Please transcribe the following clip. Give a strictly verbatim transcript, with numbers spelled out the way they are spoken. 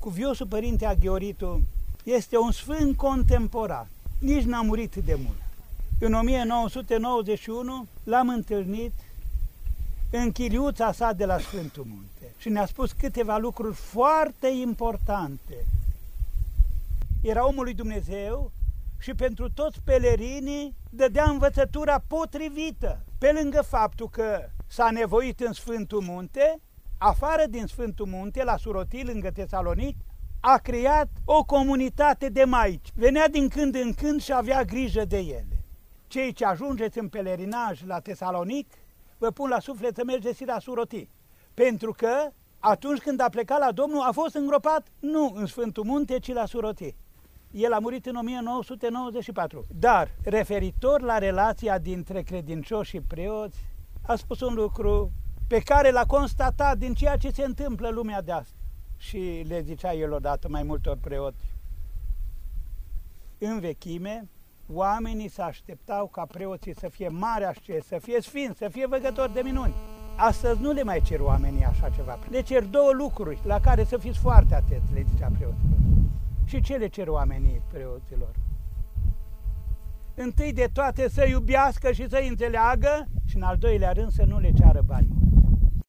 Cuviosul Părinte Aghioritu este un sfânt contemporan, nici n-a murit de mult. În o mie nouă sute nouăzeci și unu l-am întâlnit în chiliuța sa de la Sfântul Munte și ne-a spus câteva lucruri foarte importante. Era omul lui Dumnezeu și pentru toți pelerinii dădea învățătura potrivită. Pe lângă faptul că s-a nevoit în Sfântul Munte, afară din Sfântul Munte, la Surotii, lângă Tesalonic, a creat o comunitate de maici. Venea din când în când și avea grijă de ele. Cei ce ajungeți în pelerinaj la Tesalonic, vă pun la suflet să mergeți și la Surotii. Pentru că atunci când a plecat la Domnul, a fost îngropat nu în Sfântul Munte, ci la Surotii. El a murit în o mie nouă sute nouăzeci și patru. Dar, referitor la relația dintre credincioși și preoți, a spus un lucru pe care l-a constatat din ceea ce se întâmplă în lumea de astăzi. Și le zicea el odată mai multor preoți. În vechime, oamenii se așteptau ca preoții să fie mari ascezi, să fie sfinți, să fie văgători de minuni. Astăzi nu le mai cer oamenii așa ceva. Le cer două lucruri la care să fiți foarte atenți, le zicea preoților. Și ce le cer oamenii preoților? Întâi de toate să iubească și să înțeleagă și în al doilea rând să nu le ceară bani.